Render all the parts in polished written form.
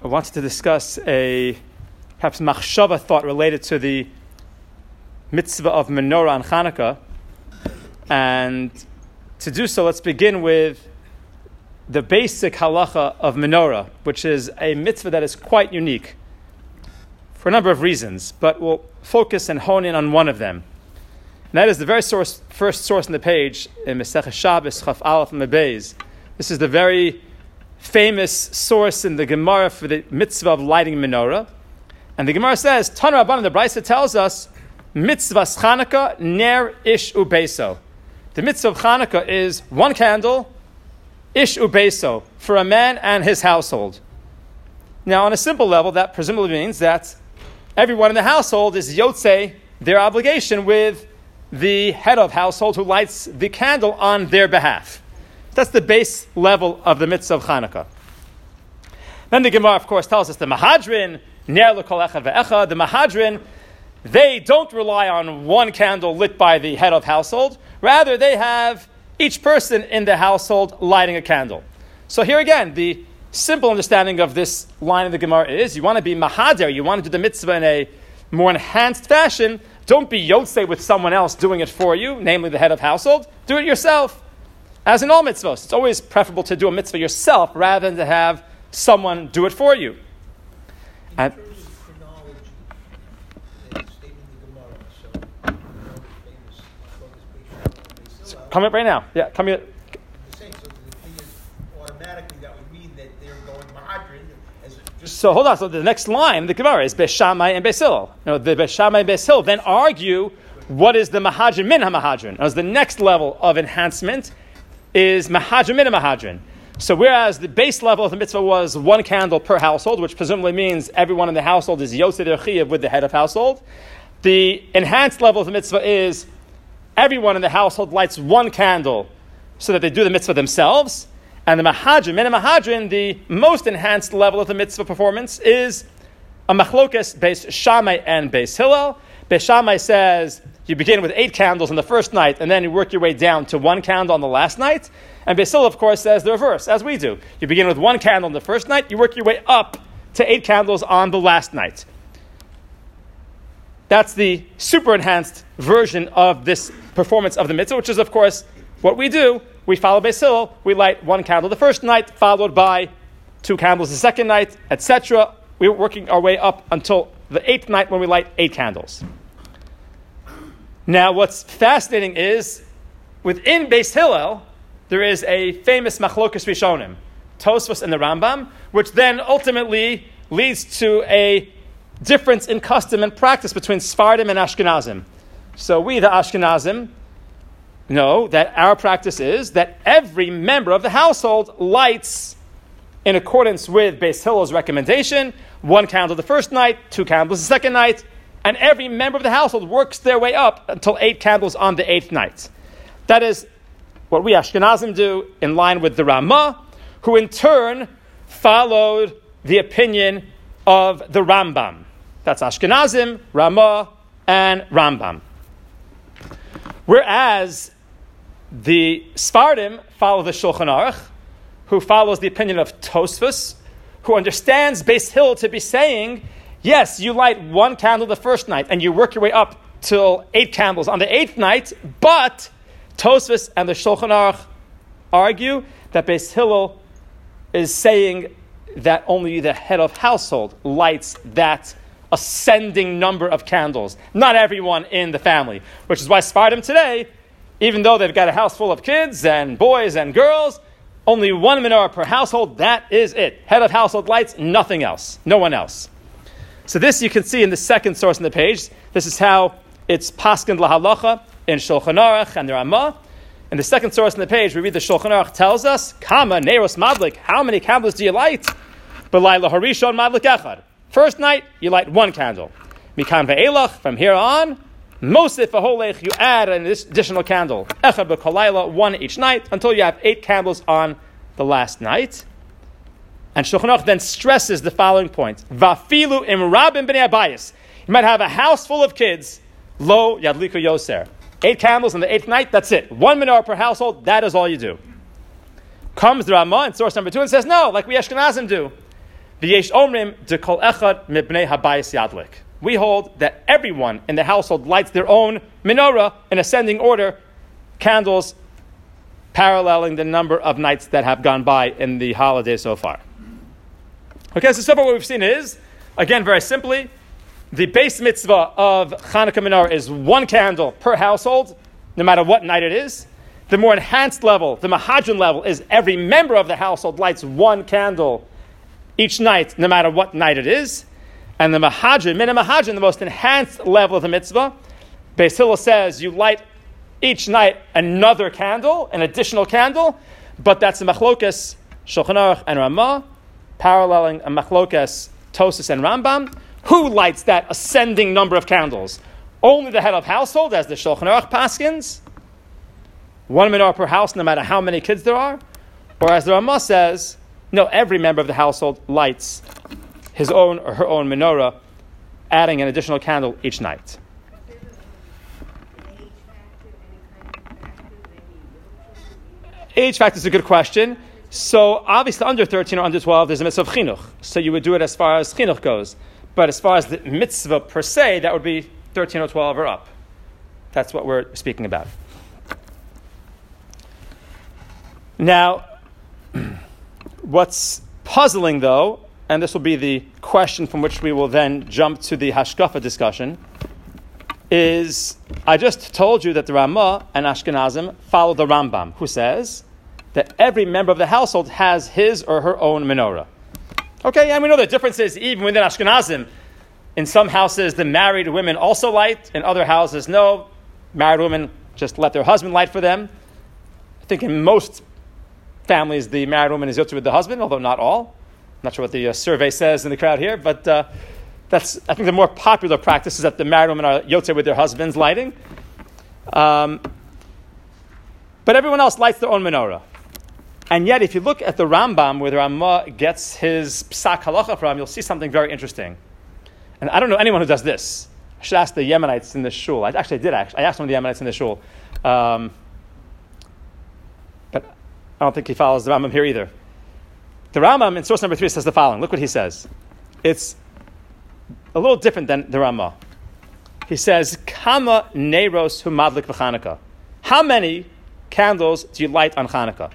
wanted to discuss a perhaps machshava thought related to the mitzvah of menorah on Hanukkah. And to do so, let's begin with the basic halacha of menorah, which is a mitzvah that is quite unique for a number of reasons, but we'll focus and hone in on one of them. And that is the very first source on the page in Masechah Shabbos, Chaf Aleph and Beis. This is the very famous source in the Gemara for the mitzvah of lighting menorah. And the Gemara says, Tana Rabbanan, the Brisa tells us, mitzvahs Chanukah ner ish ubeso. The mitzvah of Chanukah is one candle, ish ubeso, for a man and his household. Now, on a simple level, that presumably means that everyone in the household is yotzei their obligation with the head of household who lights the candle on their behalf. That's the base level of the mitzvah of Chanukah. Then the Gemara, of course, tells us the Mahadrin, ner l'kol echad ve'echad, the Mahadrin, they don't rely on one candle lit by the head of household. Rather, they have each person in the household lighting a candle. So here again, the simple understanding of this line of the Gemara is, you want to be mahader, you want to do the mitzvah in a more enhanced fashion. Don't be yotzei with someone else doing it for you, namely the head of household. Do it yourself. As in all mitzvahs, it's always preferable to do a mitzvah yourself rather than to have someone do it for you. In terms of chronology, it's stated in the Gemara, so famous focus patient. Come up right now. Yeah, come here. So the thing is, automatically that would mean that they're going Mahadrin as just. So hold on. So the next line in the Gemara is Beis Shammai and Beis Hillel. The Beis Shammai and Beis Hillel then argue what is the Mahadrin min ha-Mahadrin. As the next level of enhancement is Mahadrin min ha-Mahadrin. So whereas the base level of the mitzvah was one candle per household, which presumably means everyone in the household is yotzei their chiyuv with the head of household, the enhanced level of the mitzvah is everyone in the household lights one candle so that they do the mitzvah themselves. And the Mahadrin, min ha-Mahadrin, the most enhanced level of the mitzvah performance is a machlokes Beis Shammai and Beis Hillel. Beis Shammai says you begin with 8 candles on the first night and then you work your way down to 1 candle on the last night. And Beis Hillel, of course, says the reverse, as we do. You begin with 1 candle on the first night, you work your way up to 8 candles on the last night. That's the super enhanced version of this performance of the mitzvah, which is, of course, what we do. We follow Beis Hillel. We light 1 candle the first night, followed by 2 candles the second night, etc. We're working our way up until the 8th night when we light 8 candles. Now, what's fascinating is, within Beis Hillel, there is a famous machlokas rishonim, Tosfos and the Rambam, which then ultimately leads to a difference in custom and practice between Sfardim and Ashkenazim. So we, the Ashkenazim, know that our practice is that every member of the household lights, in accordance with Beis Hillel's recommendation, 1 candle the first night, 2 candles the second night, and every member of the household works their way up until 8 candles on the 8th night. That is what we Ashkenazim do in line with the Ramah, who in turn followed the opinion of the Rambam. That's Ashkenazim, Ramah, and Rambam. Whereas the Sfardim follow the Shulchan Aruch, who follows the opinion of Tosfos, who understands Beis Hillel to be saying, yes, you light 1 candle the first night and you work your way up till 8 candles on the 8th night, but Tosfos and the Shulchan Aruch argue that Beis Hillel is saying that only the head of household lights that ascending number of candles, not everyone in the family. Which is why Sfardim today, even though they've got a house full of kids and boys and girls, only 1 menorah per household, that is it. Head of household lights, nothing else, no one else. So this you can see in the second source on the page. This is how it's paskin lahalacha in Shulchan Aruch and the Ramah. In the second source on the page, we read the Shulchan Aruch tells us, Kama Neiros Madlik, how many candles do you light? B'layla Harishon Madlik Echad. First night, you light 1 candle. Mikan ve'elach, from here on, Mosif v'holech, you add an additional candle. Echad b'kolayla, 1 each night, until you have 8 candles on the last night. And Shulchan Aruch then stresses the following point. Vafilu im rabim b'nei abayis. You might have a house full of kids. Lo yadliku yoser. 8 candles on the 8th night, that's it. 1 menorah per household, that is all you do. Comes the Ramah in source number 2 and says, no, like we Ashkenazim do. V'yesh omrim de kol echad mibnei habayis yadlik. We hold that everyone in the household lights their own menorah in ascending order, candles paralleling the number of nights that have gone by in the holiday so far. Okay, so far what we've seen is, again, very simply, the base mitzvah of Chanukah menorah is one candle per household, no matter what night it is. The more enhanced level, the Mahadran level, is every member of the household lights one candle each night, no matter what night it is. And the Mahadran, Mina Mahadran, the most enhanced level of the mitzvah, Beis Hillel says you light each night another candle, an additional candle, but that's the Machlokas, Shulchan Aruch and Ramah, paralleling a Machlokas, Tosas and Rambam. Who lights that ascending number of candles? Only the head of household, as the Shulchan Aruch paskins, one menorah per house, no matter how many kids there are. Or as the Ramah says, no, every member of the household lights his own or her own menorah, adding an additional candle each night. Age factor is a good question. So obviously under 13 or under 12, there's a mitzvah of chinuch. So you would do it as far as chinuch goes. But as far as the mitzvah per se, that would be 13 or 12 or up. That's what we're speaking about. Now, what's puzzling though, and this will be the question from which we will then jump to the hashkafa discussion, is I just told you that the Ramah and Ashkenazim follow the Rambam, who says that every member of the household has his or her own menorah. Okay, and we know the differences even within Ashkenazim. In some houses, the married women also light. In other houses, no. Married women just let their husband light for them. I think in most families, the married woman is yotze with the husband, although not all. I'm not sure what the survey says in the crowd here, but that's, I think, the more popular practice is that the married women are yotze with their husbands lighting. But everyone else lights their own menorah. And yet, if you look at the Rambam, where the Ramah gets his psak halacha from, you'll see something very interesting. And I don't know anyone who does this. I should ask the Yemenites in the shul. I asked one of the Yemenites in the shul. But I don't think he follows the Rambam here either. The Rambam in source number 3 says the following. Look what he says. It's a little different than the Ramah. He says, Kama neiros hu madlik v'Chanukah. How many candles do you light on Chanukah?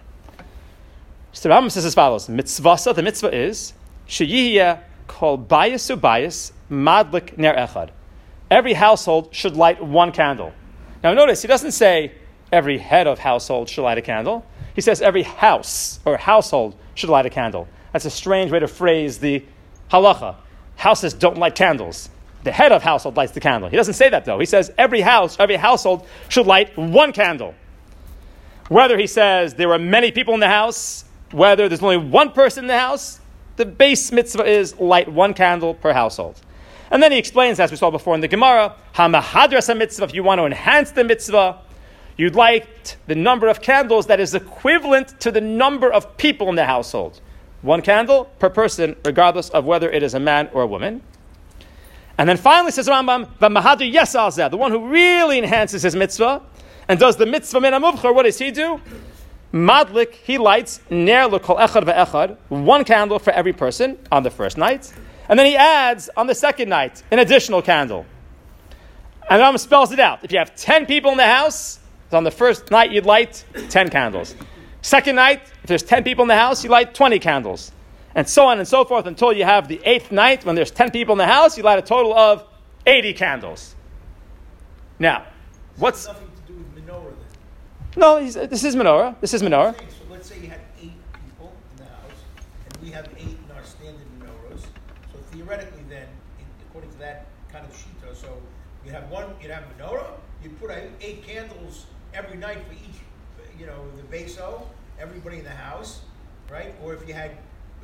So the Rambam says as follows. Mitzvasa, the mitzvah is, sheyiyeh kol bayis ubayis madlik ner echad. Every household should light one candle. Now notice, he doesn't say every head of household should light a candle. He says every house or household should light a candle. That's a strange way to phrase the halacha. Houses don't light candles. The head of household lights the candle. He doesn't say that though. He says every household should light one candle. Whether he says there were many people in the house, whether there's only one person in the house, the base mitzvah is light one candle per household. And then he explains, as we saw before in the Gemara, ha-mahadras mitzvah, if you want to enhance the mitzvah, you'd light the number of candles that is equivalent to the number of people in the household. One candle per person, regardless of whether it is a man or a woman. And then finally says Rambam, v'mahadri yesal zeh, the one who really enhances his mitzvah and does the mitzvah min hamuvchar, what does he do? Madlik, he lights ner l'kol echad ve'echad, one candle for every person on the first night. And then he adds on the second night an additional candle. And the Rambam spells it out. If you have 10 people in the house, on the first night you'd light 10 candles. Second night, if there's 10 people in the house, you light 20 candles. And so on and so forth until you have the 8th night, when there's 10 people in the house, you light a total of 80 candles. Now, what's... Nothing to do with menorah then? No, this is menorah. This is menorah. So let's say you had 8 people in the house, and we have 8 in our standard menorahs. So theoretically then, according to that kind of shita, so you'd have menorah, you'd put 8 candles every night for each, the beso, everybody in the house, right? Or if you had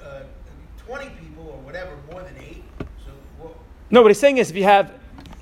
20 people or whatever, more than 8. So no, what he's saying is if you have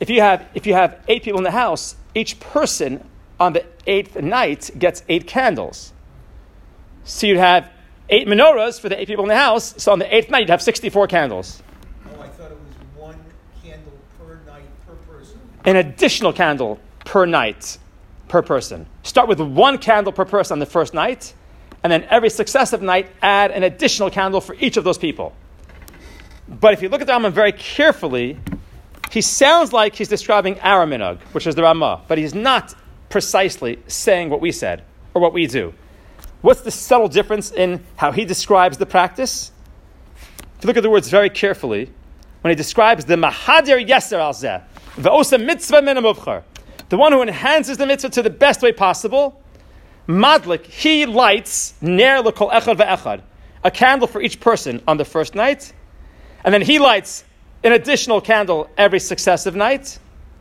8 people in the house, each person on the 8th night gets 8 candles. So you'd have 8 menorahs for the 8 people in the house. So on the 8th night, you'd have 64 candles. Oh, I thought it was 1 candle per night per person. An additional candle per night per person. Start with 1 candle per person on the first night, and then every successive night, add an additional candle for each of those people. But if you look at the Rambam very carefully, he sounds like he's describing our minhag, which is the Ramah, but he's not precisely saying what we said or what we do. What's the subtle difference in how he describes the practice? If you look at the words very carefully, when he describes the Mahadir Yeser al Zeh, the Osa Mitzvah Min HaMuvchar, the one who enhances the mitzvah to the best way possible, Madlik, he lights Ner L'Kol Echad Ve'echad, a candle for each person on the first night, and then he lights an additional candle every successive night,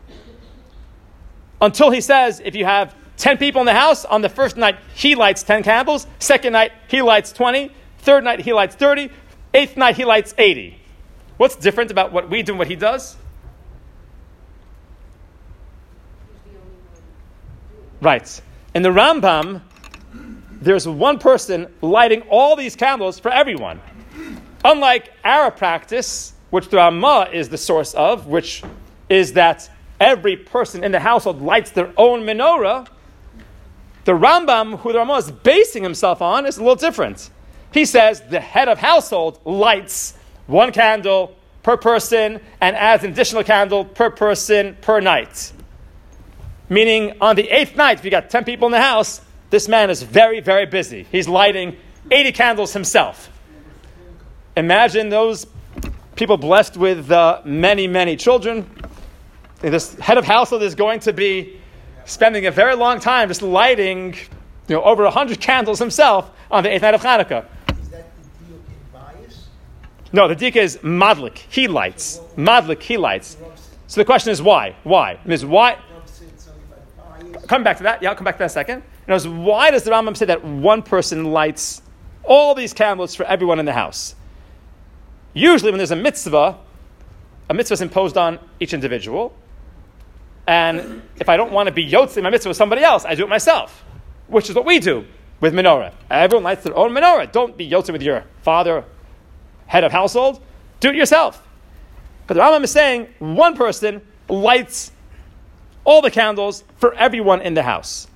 until he says, if you have 10 people in the house, on the first night, he lights 10 candles. Second night, he lights 20. Third night, he lights 30. Eighth night, he lights 80. What's different about what we do and what he does? Right. In the Rambam, there's one person lighting all these candles for everyone. Unlike our practice, which the Ramah is the source of, which is that every person in the household lights their own menorah, the Rambam, who the Ramah is basing himself on, is a little different. He says the head of household lights one candle per person and adds an additional candle per person per night. Meaning on the 8th night, if you got 10 people in the house, this man is very, very busy. He's lighting 80 candles himself. Imagine those people blessed with many, many children. This head of household is going to be spending a very long time just lighting, over 100 candles himself on the 8th night of Hanukkah. Is that the deal in bias? No, the dika is madlik, he lights. Madlik, he lights. So the question is why? Why? Why? Come back to that. Yeah, I'll come back to that in a second. Why does the Rambam say that one person lights all these candles for everyone in the house? Usually when there's a mitzvah is imposed on each individual. And if I don't want to be yotzei my mitzvah with somebody else, I do it myself, which is what we do with menorah. Everyone lights their own menorah. Don't be yotzei with your father, head of household. Do it yourself. But the Rambam is saying one person lights all the candles for everyone in the house.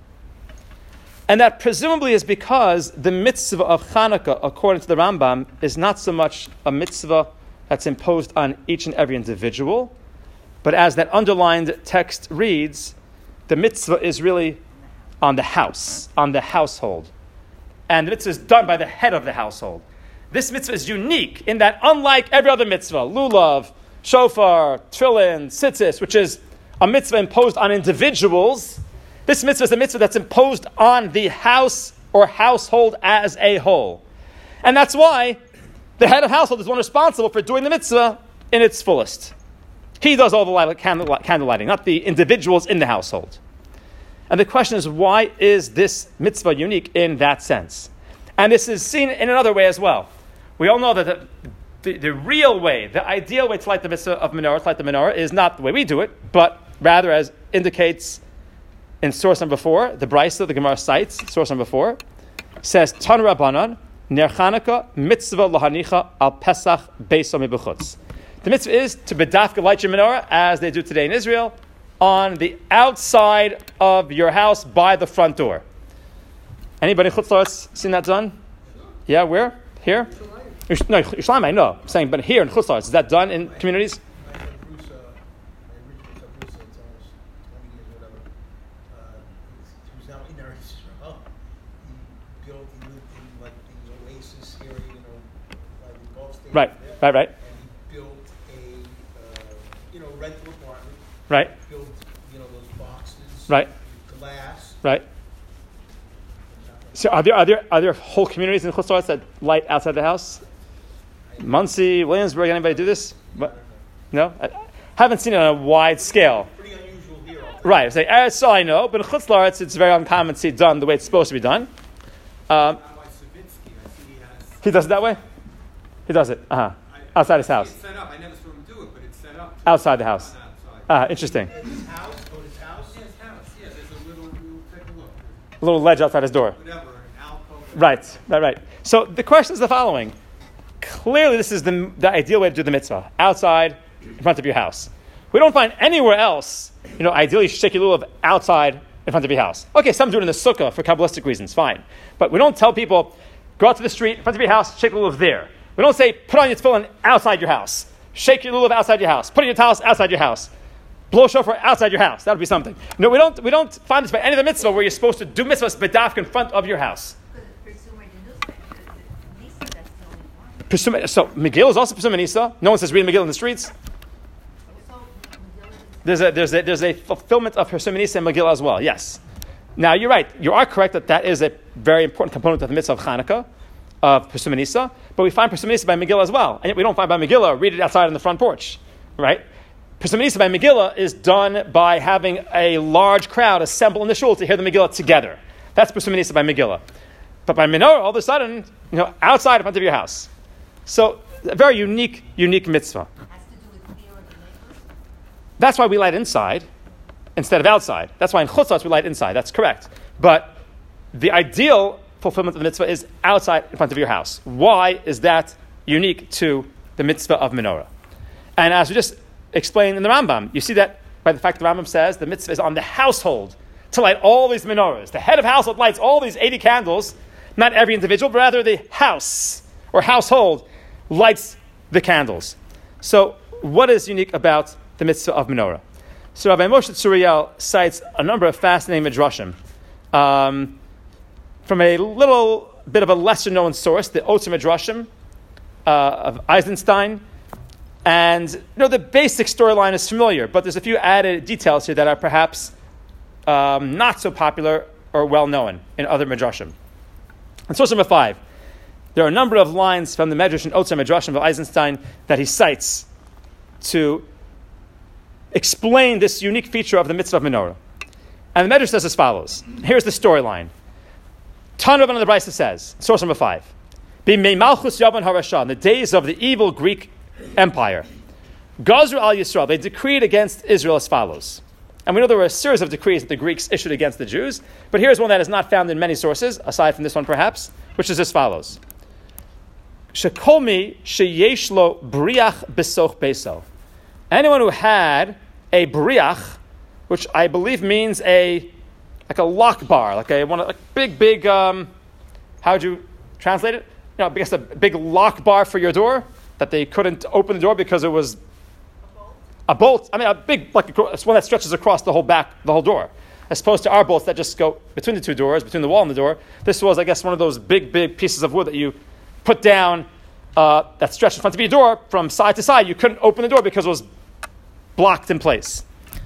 And that presumably is because the mitzvah of Hanukkah, according to the Rambam, is not so much a mitzvah that's imposed on each and every individual, but as that underlined text reads, the mitzvah is really on the house, on the household. And the mitzvah is done by the head of the household. This mitzvah is unique in that unlike every other mitzvah, lulav, shofar, tefillin, tzitzis, which is a mitzvah imposed on individuals, this mitzvah is a mitzvah that's imposed on the house or household as a whole. And that's why the head of household is one responsible for doing the mitzvah in its fullest. He does all the candle lighting, not the individuals in the household. And the question is, why is this mitzvah unique in that sense? And this is seen in another way as well. We all know that the real way, the ideal way to light the mitzvah of menorah, to light the menorah, is not the way we do it, but rather as indicates in source number 4, the Brisa, the Gemara cites, source number 4, says, Tan Rabbanan, Ner Chanukah, mitzvah lahanicha al Pesach beisom b'chutz. The mitzvah is to bedafka light your menorah, as they do today in Israel, on the outside of your house by the front door. Anybody in Chutz La'aretz seen that done? Yeah, where? Here? No, Yerushalayim, I know. I'm saying, but here in Chutz La'aretz, is that done in communities? Right. And he built a, rental apartment. Right. Built, those boxes. Right. Glass. Right. So are there whole communities in Chutz La'aretz that light outside the house? Muncie, Williamsburg, anybody do this? No? I haven't seen it on a wide scale. Pretty unusual here. Right. Eretz Yisrael I know, but in Chutz La'aretz it's very uncommon to see it done the way it's supposed to be done. He does it that way? He does it. Outside his house. It's set up. I never saw him do it, but it's set up. Outside the house. Interesting. His house? Oh, his house? Yeah, his house. Yeah, there's a little, we'll take a look. A little ledge outside his door. Whatever, an alcove. Right. So the question is the following. Clearly this is the ideal way to do the mitzvah. Outside, in front of your house. We don't find anywhere else, ideally you should shake your lulav outside in front of your house. Okay, some do it in the sukkah for Kabbalistic reasons, fine. But we don't tell people, go out to the street, in front of your house, shake the lulav there. We don't say, put on your tefillin outside your house. Shake your lulav outside your house. Put on your towels outside your house. Blow shofar outside your house. That would be something. No, we don't find this by any of the mitzvah where you're supposed to do mitzvahs bedafk in front of your house. So Megillah is also Pesumah Nisa. No one says read Megillah in the streets. There's a fulfillment of Pesumah Nisa and Megillah as well. Yes. Now you're right. You are correct that is a very important component of the mitzvah of Chanukah, of Pesumah Nisa. But we find Pesumah Nisa by Megillah as well, and yet we don't find by Megillah read it outside on the front porch, right? Pesumah Nisa by Megillah is done by having a large crowd assemble in the shul to hear the Megillah together. That's Pesumah Nisa by Megillah. But by Menorah, all of a sudden, outside in front of your house. So, a very unique mitzvah. Has to do with fear of the neighbors? That's why we light inside instead of outside. That's why in chutzos we light inside. That's correct. But the ideal fulfillment of the mitzvah is outside in front of your house. Why is that unique to the mitzvah of menorah? And as we just explained in the Rambam, you see that by the fact the Rambam says the mitzvah is on the household to light all these menorahs. The head of household lights all these 80 candles, not every individual, but rather the house or household lights the candles. So, what is unique about the mitzvah of menorah? So, Rabbi Moshe Tzuriel cites a number of fascinating midrashim from a little bit of a lesser-known source, the Otzer Midrashim of Eisenstein. And the basic storyline is familiar, but there's a few added details here that are perhaps not so popular or well-known in other midrashim. In source number 5, there are a number of lines from the Medrash and Otzer Midrashim of Eisenstein that he cites to explain this unique feature of the mitzvah of menorah. And the Medrash says as follows. Here's the storyline. Tan Rabban of the Brisa says, source number 5, B'mei Malchus Yavan HaRasha, in the days of the evil Greek Empire, Gazru al Yisrael, they decreed against Israel as follows. And we know there were a series of decrees that the Greeks issued against the Jews, but here's one that is not found in many sources, aside from this one perhaps, which is as follows. Shekolmi sheyesh lo briach besoch beso. Anyone who had a briach, which I believe means like a lock bar, like big, how would you translate it? I guess a big lock bar for your door, that they couldn't open the door because it was a bolt. I mean, a big, it's one that stretches across the whole door, as opposed to our bolts that just go between the two doors, between the wall and the door. This was, I guess, one of those big pieces of wood that you put down that stretched in front of your door from side to side. You couldn't open the door because it was blocked in place.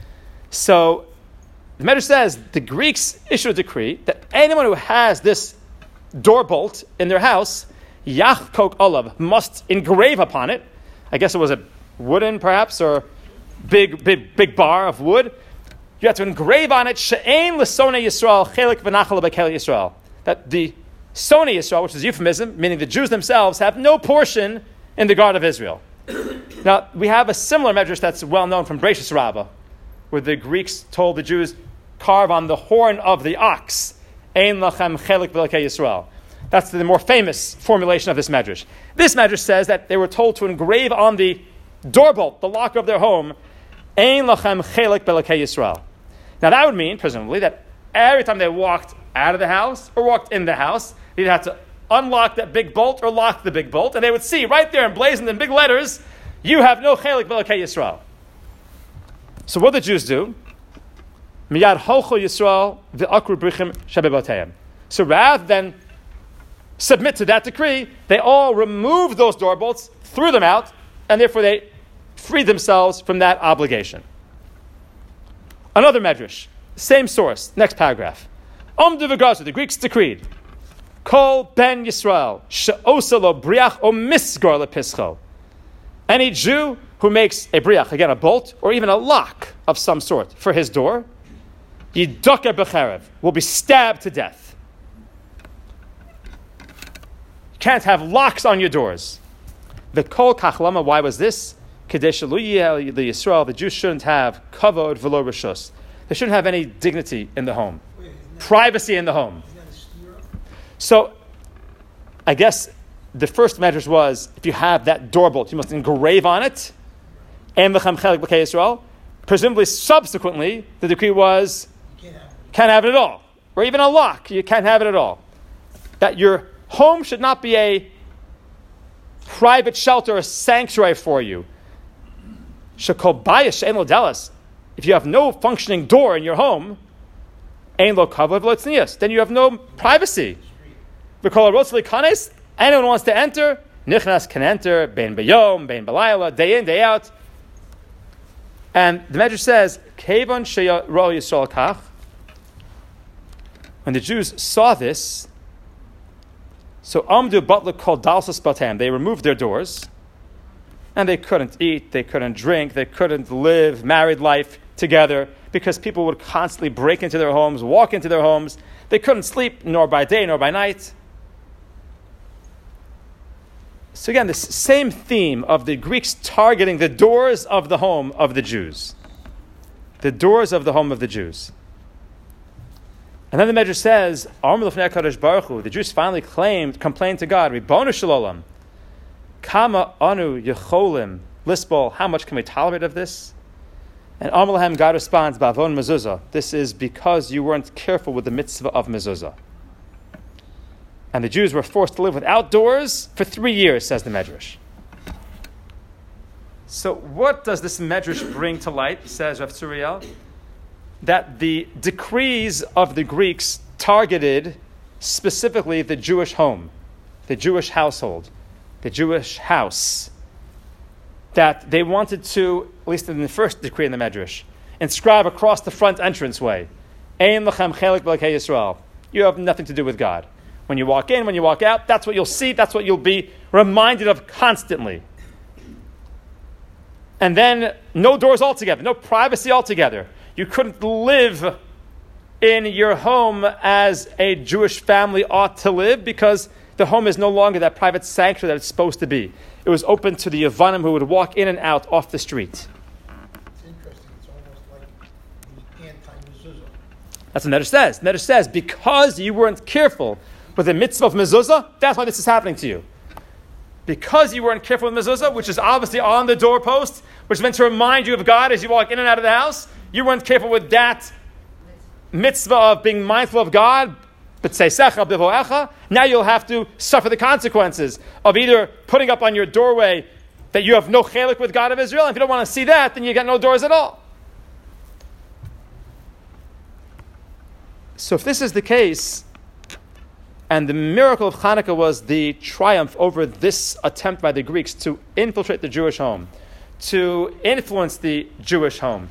So the Medrash says the Greeks issued a decree that anyone who has this door bolt in their house, Yachkok Olav, must engrave upon it. I guess it was a wooden, perhaps, or big bar of wood. You have to engrave on it She'ein l'sonei Yisrael chelik v'nachal b'kel Yisrael. That the Sonei Yisrael, which is a euphemism, meaning the Jews themselves have no portion in the God of Israel. Now, we have a similar medrash that's well known from Bereishis Rabbah, where the Greeks told the Jews, carve on the horn of the ox, Ein lachem chelik v'lekei Yisrael. That's the more famous formulation of this medrash. This medrash says that they were told to engrave on the doorbolt, the lock of their home, Ein lachem chelik v'lekei Yisrael. Now that would mean, presumably, that every time they walked out of the house or walked in the house, they'd have to unlock that big bolt or lock the big bolt, and they would see right there emblazoned in big letters, you have no chelik v'lekei Yisrael. So what did the Jews do? Miyad holcho Yisrael v'akru brichim shebebateim. So rather than submit to that decree, they all removed those door bolts, threw them out, and therefore they freed themselves from that obligation. Another medrash, same source, next paragraph. Omdu v'gazu, the Greeks decreed, Kol ben Yisrael she'osa lo briach o misgor lepischo. Any Jew who makes a briach, again a bolt, or even a lock of some sort for his door, yidoker b'cherev, will be stabbed to death. You can't have locks on your doors. The kol kachlama, why was this? Kadesh lo yeh the Yisrael, the Jews shouldn't have kavod v'lo rishus. They shouldn't have any dignity in the home, privacy in the home. So, I guess the first measure was, if you have that door bolt, you must engrave on it, and l'chem chelik b'kei Yisrael. Presumably, subsequently, the decree was, can't have it at all. Or even a lock, you can't have it at all. That your home should not be a private shelter, a sanctuary for you. Shekol bayis she'en lo delas. If you have no functioning door in your home, ein lo kavod v'lo tznius, then you have no privacy. V'kol harotz likanes, anyone who wants to enter, nichnas can enter, bein b'yom, bein b'layla, day in, day out. And the Medrash says, Kevon sheyaro Yisrael kach. When the Jews saw this, so Amdu Butler called Dalsas Batam. They removed their doors, and they couldn't eat, they couldn't drink, they couldn't live married life together because people would constantly break into their homes, walk into their homes. They couldn't sleep nor by day nor by night. So again, this same theme of the Greeks targeting the doors of the home of the Jews. The doors of the home of the Jews. And then the Medrash says, the Jews finally complained to God, Ribbono Shalom, Kama anu yecholim lisbol, how much can we tolerate of this? And Amar Lahem, God responds, Ba'avon mezuzah, this is because you weren't careful with the mitzvah of mezuzah. And the Jews were forced to live without doors for 3 years, says the Medrash. So what does this Medrash bring to light, says Rav Tzuriel? That the decrees of the Greeks targeted specifically the Jewish home, the Jewish household, the Jewish house. That they wanted to, at least in the first decree in the Medrash, inscribe across the front entranceway, Ein lechem chelik b'elokei Yisrael. You have nothing to do with God. When you walk in, when you walk out, that's what you'll see, that's what you'll be reminded of constantly. And then no doors altogether, no privacy altogether. You couldn't live in your home as a Jewish family ought to live because the home is no longer that private sanctuary that it's supposed to be. It was open to the Yavanim who would walk in and out off the street. It's interesting. It's almost like the anti-mezuzah. That's what Medrash says. Medrash says, because you weren't careful with the mitzvah of mezuzah, that's why this is happening to you. Because you weren't careful with mezuzah, which is obviously on the doorpost, which is meant to remind you of God as you walk in and out of the house, you weren't careful with that mitzvah of being mindful of God, but now you'll have to suffer the consequences of either putting up on your doorway that you have no chelik with God of Israel, and if you don't want to see that, then you got no doors at all. So if this is the case, and the miracle of Hanukkah was the triumph over this attempt by the Greeks to infiltrate the Jewish home, to influence the Jewish home,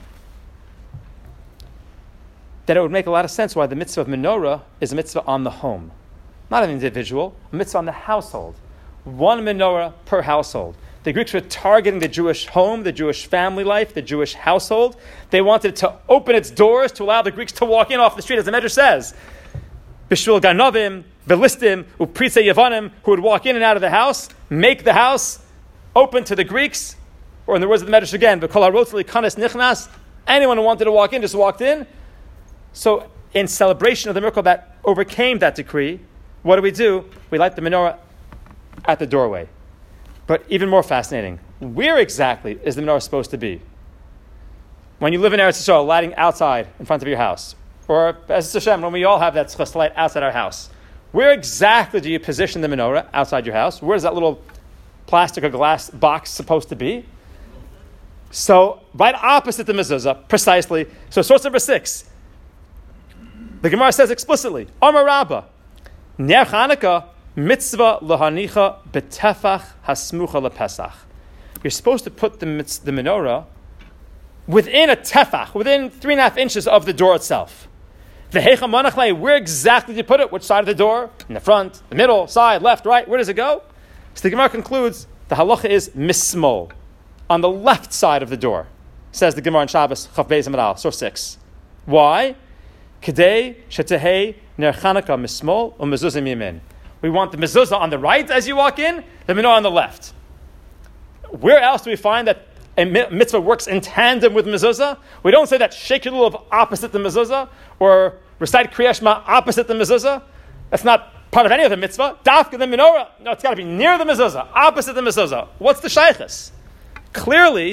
that it would make a lot of sense why the mitzvah of menorah is a mitzvah on the home. Not an individual, a mitzvah on the household. One menorah per household. The Greeks were targeting the Jewish home, the Jewish family life, the Jewish household. They wanted to open its doors to allow the Greeks to walk in off the street, as the Medrash says. Bishvil ganovim, belistim, upritze yavanim, who would walk in and out of the house, make the house open to the Greeks, or in the words of the Medrash again, v'kol harotz likanes nichnas, anyone who wanted to walk in just walked in. So, in celebration of the miracle that overcame that decree, what do? We light the menorah at the doorway. But even more fascinating, where exactly is the menorah supposed to be? When you live in Eretz Yisrael, lighting outside in front of your house, or as Hashem, when we all have that tzchus light outside our house, where exactly do you position the menorah outside your house? Where is that little plastic or glass box supposed to be? So, right opposite the mezuzah, precisely. So, source number 6. The Gemara says explicitly, Amar Rabbah, Ner Chanukah mitzvah lahanicha betefach hasmucha lepesach. You're supposed to put the menorah within a tefach, within 3.5 inches of the door itself. V'hecha manachlei, where exactly do you put it? Which side of the door? In the front, the middle, side, left, right? Where does it go? So the Gemara concludes, the halacha is mismol, on the left side of the door, says the Gemara in Shabbos, Chav Beis Amud Aleph, source 6. Why? Kedei shetehei ner Chanukah mismol u'mezuzah miyamin. We want the mezuzah on the right as you walk in, the menorah on the left. Where else do we find that a mitzvah works in tandem with mezuzah? We don't say that Shek Lulav opposite the mezuzah, or recite Kriya Shema opposite the mezuzah. That's not part of any other mitzvah. Dafka the menorah, no, it's got to be near the mezuzah, opposite the mezuzah. What's the shaychus? Clearly,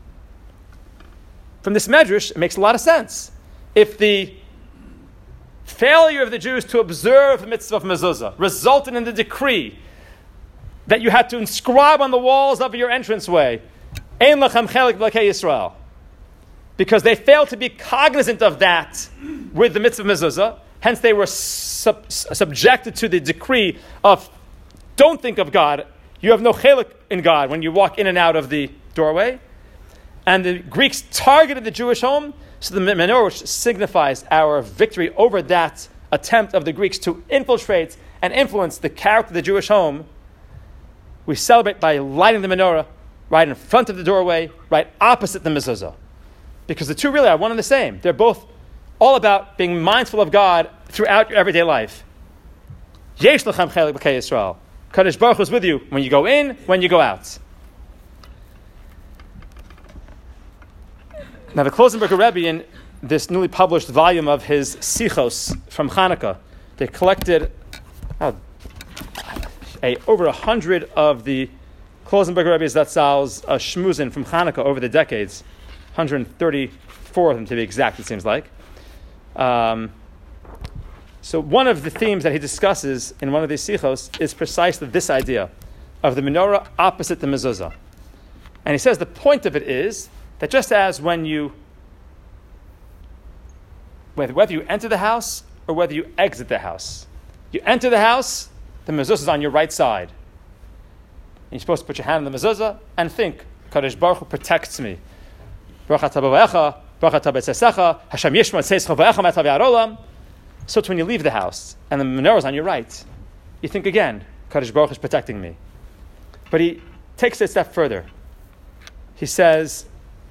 from this medrash, it makes a lot of sense. If the failure of the Jews to observe the mitzvah of mezuzah resulted in the decree that you had to inscribe on the walls of your entranceway, Ein lachem chelik b'Elokei Yisrael, because they failed to be cognizant of that with the mitzvah mezuzah. Hence, they were subjected to the decree of don't think of God. You have no chelik in God when you walk in and out of the doorway. And the Greeks targeted the Jewish home, so the menorah, which signifies our victory over that attempt of the Greeks to infiltrate and influence the character of the Jewish home, we celebrate by lighting the menorah right in front of the doorway, right opposite the mezuzah. Because the two really are one and the same. They're both all about being mindful of God throughout your everyday life. Yesh lechem chelik b'Elokei Yisrael. Kadosh Baruch Hu is with you when you go in, when you go out. Now the Klosenberger Rebbe, in this newly published volume of his Sichos from Hanukkah, they collected over 100 of the Klosenberger Rebbe's Zatzal's shmuzin from Hanukkah over the decades. 134 of them to be exact, it seems like. So one of the themes that he discusses in one of these sichos is precisely this idea of the menorah opposite the mezuzah. And he says the point of it is that just as whether you enter the house or whether you exit the house, you enter the house, the mezuzah is on your right side. And you're supposed to put your hand on the mezuzah and think, Kadosh Baruch Hu protects me. So it's when you leave the house and the menorah is on your right, you think again, Kadosh Baruch Hu is protecting me. But he takes it a step further. He says,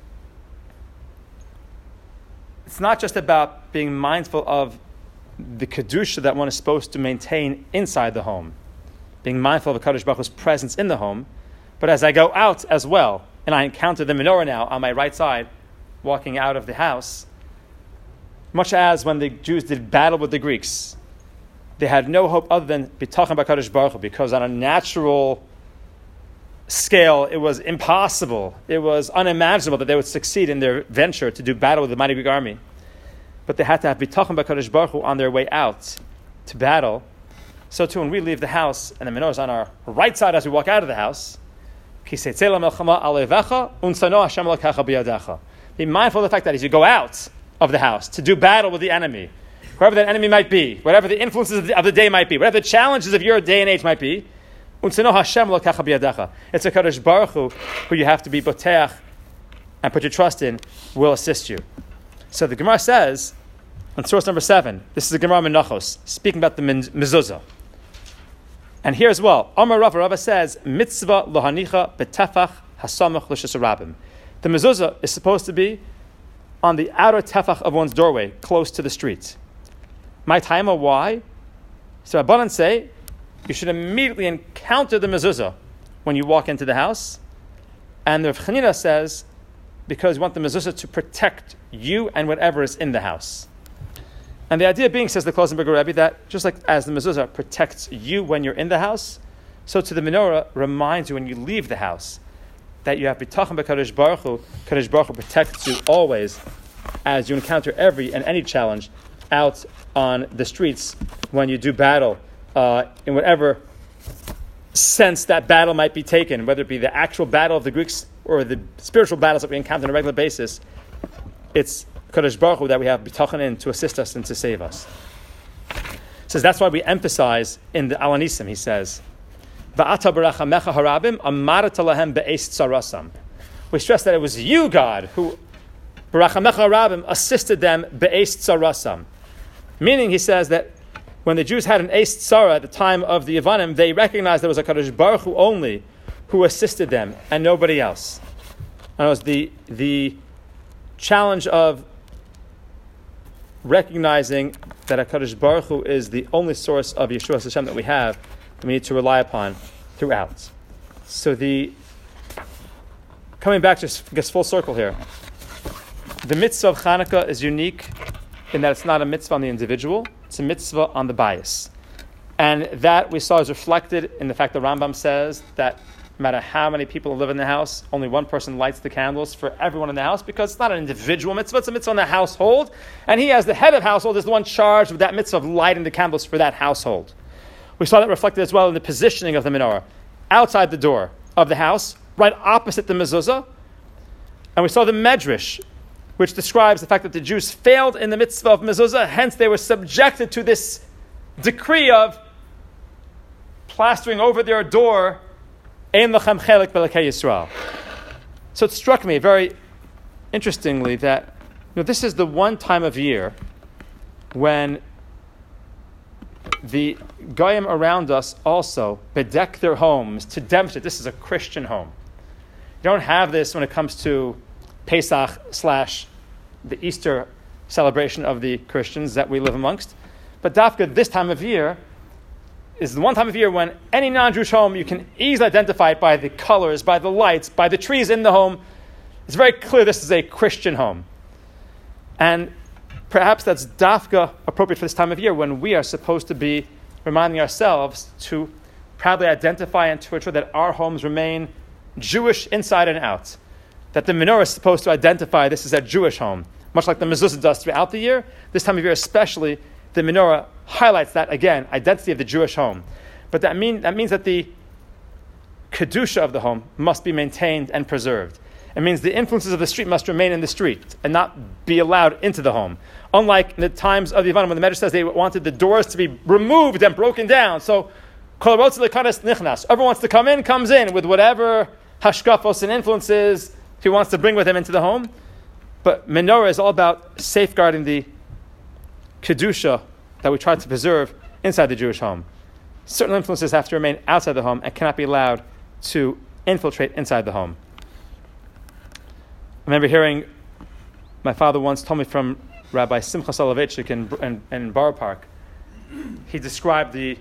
it's not just about being mindful of the kedusha that one is supposed to maintain inside the home, being mindful of the Kadosh Baruch Hu's presence in the home, but as I go out as well, and I encounter the menorah now on my right side, walking out of the house, much as when the Jews did battle with the Greeks, they had no hope other than bitachon b'Kadosh Baruch Hu, because on a natural scale, it was impossible, it was unimaginable that they would succeed in their venture to do battle with the mighty Greek army. But they had to have bitachon b'Kadosh Baruch Hu on their way out to battle. So too, when we leave the house and the menorah is on our right side as we walk out of the house, be mindful of the fact that as you go out of the house to do battle with the enemy, whoever that enemy might be, whatever the influences of the day might be, whatever the challenges of your day and age might be, it's a Kadosh Baruch Hu who you have to be boteach and put your trust in will assist you. So the Gemara says, on source number 7, this is the Gemara Menachos, speaking about the mezuzah. And here as well, Amar Rava says, mitzvah lohanicha betefach hasamach l'shus rabim. The mezuzah is supposed to be on the outer tefach of one's doorway, close to the street. My taima, why? So Rabbanan say, you should immediately encounter the mezuzah when you walk into the house. And the Rav Chanina says, because you want the mezuzah to protect you and whatever is in the house. And the idea being, says the Klosenberger Rebbe, that just like as the mezuzah protects you when you're in the house, so to the menorah reminds you when you leave the house that you have bitachon b'Kadosh Baruch Hu. Kadosh Baruch Hu protects you always as you encounter every and any challenge out on the streets when you do battle in whatever sense that battle might be taken, whether it be the actual battle of the Greeks or the spiritual battles that we encounter on a regular basis. It's Kadosh Baruch Hu that we have bitachon in to assist us and to save us. Says that's why we emphasize in the Alanisim, he says, Va'ata b'rachamecha harabim amarta lahem be'es tzarasam. We stress that it was you, God, who b'rachamecha harabim assisted them be'es tzarasam. Meaning, he says that when the Jews had an es tzara at the time of the Yevanim, they recognized there was a Kadosh Baruch Hu only who assisted them and nobody else. And it was the challenge of recognizing that HaKadosh Baruch Hu is the only source of Yeshua Hashem that we have, that we need to rely upon throughout. So coming back to, I guess, full circle here, the mitzvah of Chanukah is unique in that it's not a mitzvah on the individual, it's a mitzvah on the bias. And that we saw is reflected in the fact that Rambam says that no matter how many people live in the house, only one person lights the candles for everyone in the house, because it's not an individual mitzvah, it's a mitzvah on the household. And he, as the head of household, is the one charged with that mitzvah of lighting the candles for that household. We saw that reflected as well in the positioning of the menorah. outside the door of the house, right opposite the mezuzah. And we saw the Medrash, which describes the fact that the Jews failed in the mitzvah of mezuzah, hence they were subjected to this decree of plastering over their door, Ein lachem chelik b'elokei Yisrael. So it struck me very interestingly that this is the one time of year when the Goyim around us also bedeck their homes to demonstrate this is a Christian home. You don't have this when it comes to Pesach / the Easter celebration of the Christians that we live amongst. But Dafka, this time of year, is the one time of year when any non-Jewish home, you can easily identify it by the colors, by the lights, by the trees in the home. It's very clear this is a Christian home. And perhaps that's Dafka appropriate for this time of year when we are supposed to be reminding ourselves to proudly identify and to ensure that our homes remain Jewish inside and out. That the menorah is supposed to identify this is a Jewish home. Much like the mezuzah does throughout the year, this time of year especially, the menorah highlights that, again, identity of the Jewish home. But that means that the kedusha of the home must be maintained and preserved. It means the influences of the street must remain in the street and not be allowed into the home. Unlike in the times of the Yavanim, when the Medrash says they wanted the doors to be removed and broken down. So, kol rotze lekanas nichnas. Everyone wants to come in, comes in with whatever hashkafos and influences he wants to bring with him into the home. But menorah is all about safeguarding the kedusha that we try to preserve inside the Jewish home. Certain influences have to remain outside the home and cannot be allowed to infiltrate inside the home. I remember hearing, my father once told me from Rabbi Simcha Soloveitchik in Borough Park. He described the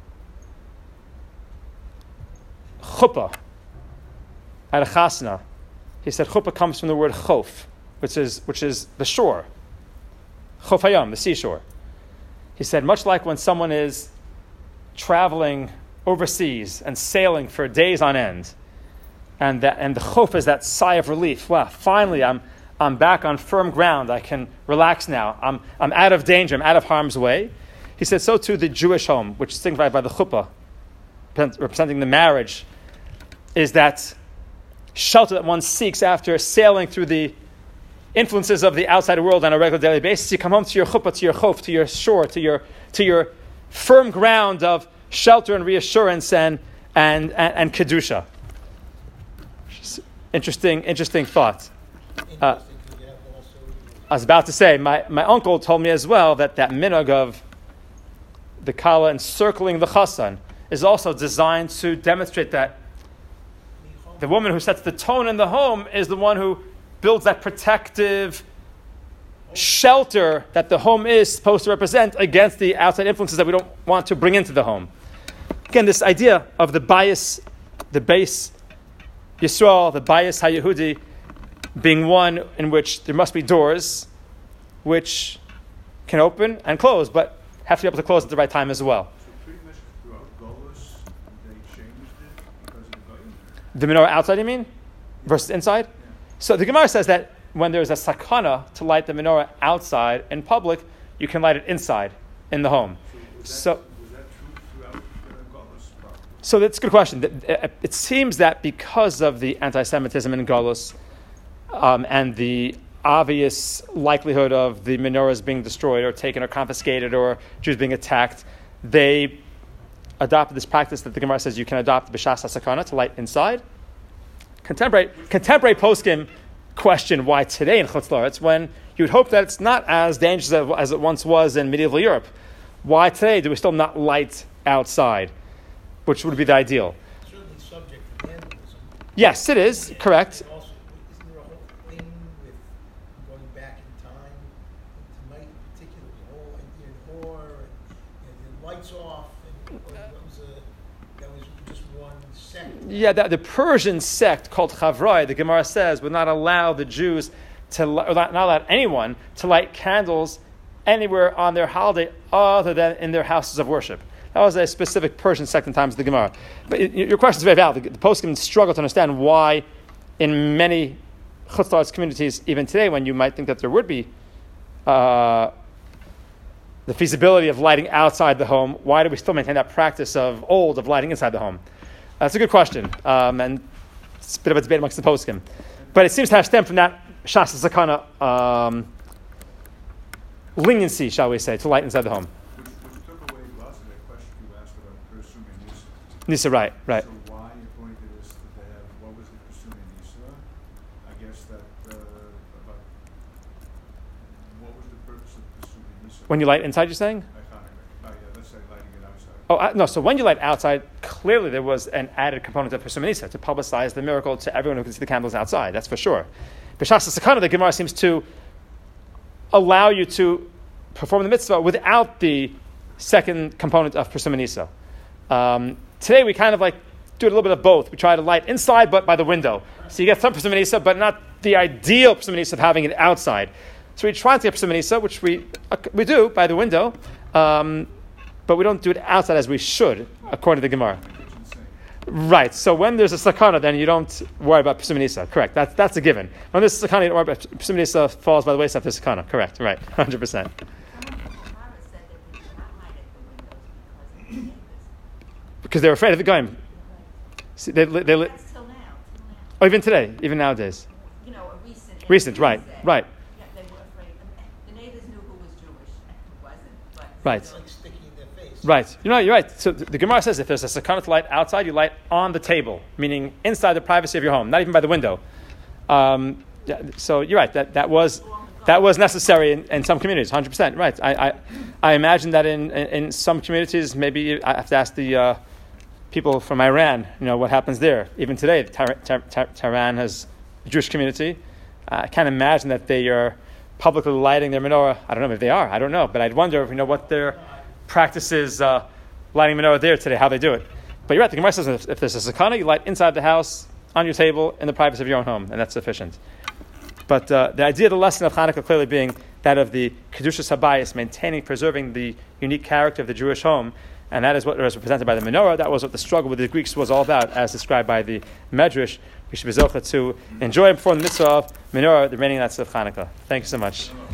chuppah at a chasna. He said chuppah comes from the word chof, which is the shore. Chof hayam, the seashore. He said, much like when someone is traveling overseas and sailing for days on end, and the chof is that sigh of relief. Wow, finally I'm back on firm ground. I can relax now. I'm out of danger. I'm out of harm's way. He said, so too the Jewish home, which is signified by the chuppah, representing the marriage, is that shelter that one seeks after sailing through the influences of the outside world on a regular daily basis. You come home to your chuppah, to your chof, to your shore, to your firm ground of shelter and reassurance and kedusha. Interesting thought. I was about to say, my uncle told me as well that minhag of the kala encircling the chassan is also designed to demonstrate that the woman who sets the tone in the home is the one who builds that protective shelter that the home is supposed to represent against the outside influences that we don't want to bring into the home. Again, this idea of the bias Yisrael, the bias HaYehudi, being one in which there must be doors which can open and close, but have to be able to close at the right time as well. So pretty much throughout Golus, they changed it because of the Goyim? The menorah outside, you mean? Versus inside? Yeah. So the Gemara says that when there's a sakana to light the menorah outside in public, you can light it inside in the home. Was that true throughout Golus? So that's a good question. It seems that because of the anti-Semitism in Golus and the obvious likelihood of the menorahs being destroyed or taken or confiscated or Jews being attacked, they adopted this practice that the Gemara says you can adopt b'shas hasakana to light inside. Contemporary poskim question why today in Chutz La'aretz, when you would hope that it's not as dangerous as it once was in medieval Europe. Why today do we still not light outside, which would be the ideal? Certainly subject to vandalism. Yes, it is, correct. And also, isn't there a whole thing with going back in time? Tonight in particular, the whole idea of war and the lights off, and that was just one sect. Yeah, the Persian sect called Chavrai, the Gemara says, would not allow the Jews or not allow anyone to light candles anywhere on their holiday other than in their houses of worship. That was a specific Persian sect in times of the Gemara. But your question is very valid. The poskim struggle to understand why in many Chutz La'aretz communities, even today, when you might think that there would be the feasibility of lighting outside the home, why do we still maintain that practice of lighting inside the home? That's a good question, and it's a bit of a debate amongst the poskim. But it seems to have stemmed from that shas sakana leniency, shall we say, to light inside the home. Which took away lots of that question you asked about presuming Nisa. Nisa, right. So why, according to this, did they have, what was the presuming Nisa? I guess that, about, what was the purpose of presuming Nisa? When you light inside, you're saying? Let's say lighting it outside. Oh, no. So when you light outside, clearly there was an added component of Pesum Nisa to publicize the miracle to everyone who can see the candles outside. That's for sure. B'shas Sakana, the Gemara seems to allow you to perform the mitzvah without the second component of Pesum Nisa. Today we kind of like do a little bit of both. We try to light inside, but by the window. So you get some Pesum Nisa, but not the ideal Pesum Nisa of having it outside. So we try to get Pesum Nisa, which we do by the window. But we don't do it outside as we should, according to the Gemara. Right. So when there's a sakana, then you don't worry about Pesum Nisa. Correct. That's a given. When there's a sakana, you don't worry about Pesum Nisa falls by the wayside of the sakana. Correct. Right. 100%. Someone from Sahara said that we did not light at the windows because of the neighbors. Because they're afraid of it going. See, they That's till now. oh, even today, even nowadays. You know, a recent. Recent. Right. said, Right. Yeah, they were afraid. The neighbors knew who was Jewish and who wasn't. But Right. It's like sticking in their face. Right. You're right. So the Gemara says if there's a sakana to light outside, you light on the table, meaning inside the privacy of your home, not even by the window. So you're right. That was necessary in some communities. 100%. Right. I imagine that in some communities, maybe I have to ask the people from Iran, what happens there. Even today, Tehran has a Jewish community. I can't imagine that they are publicly lighting their menorah. I don't know if they are. I don't know. But I'd wonder what their practice is lighting menorah there today, how they do it. But you're right. The Gemara says if there's a sakana, you light inside the house, on your table, in the privacy of your own home, and that's sufficient. But the idea of the lesson of Hanukkah clearly being that of the Kedushas Habayis, maintaining, preserving the unique character of the Jewish home, and that is what was represented by the menorah. That was what the struggle with the Greeks was all about, as described by the Medrash. We should be zocheh to enjoy and perform the mitzvah of menorah, the remaining nights of Hanukkah. Thank you so much.